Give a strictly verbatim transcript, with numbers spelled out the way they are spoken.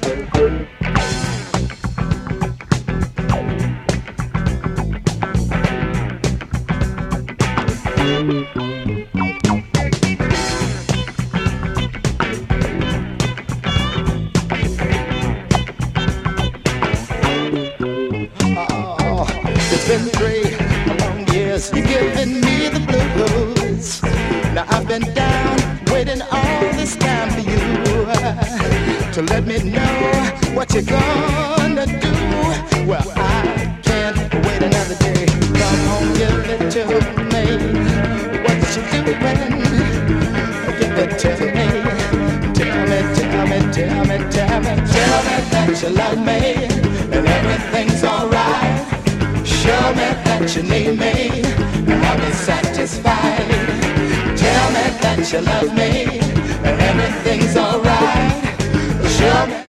It's been three long years, you've given me the blues. Now I've been down, waiting all this time for you to let me know what you're gonna do. Well, I can't wait another day. Come home, give it to me. What you doing? Give it to me. Tell me, tell me, tell me, tell me, tell me that you love me and everything's alright. Show me that you need me, and I'll be satisfied. Tell me that you love me, and everything's alright. Show me